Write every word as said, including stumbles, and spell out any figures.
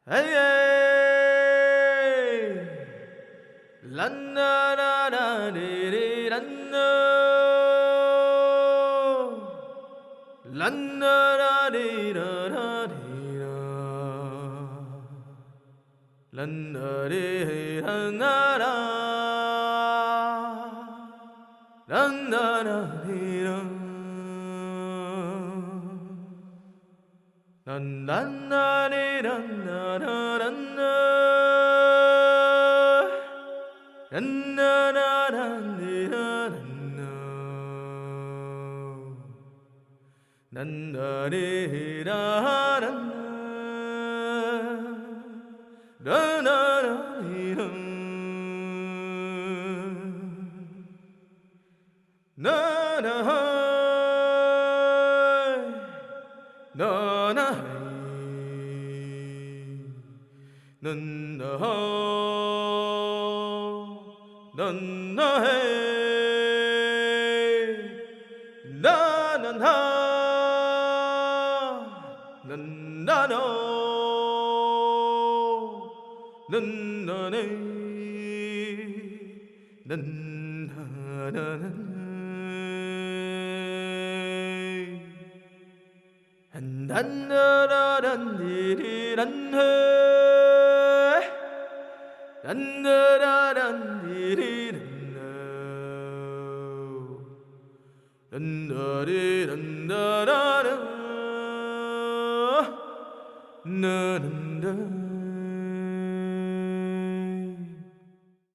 Hey, hey, la na na na di di la na, la na na di da da di da, la na di da na na, la na na di da. Na na na ni na na na na na na na na na ni na na na na ni na na na na na ni na na na na na na na na na hey na na na na na no na na ne na na na na and dan da da dan di di dan hey dan da da dan di di dan da di dan da da na na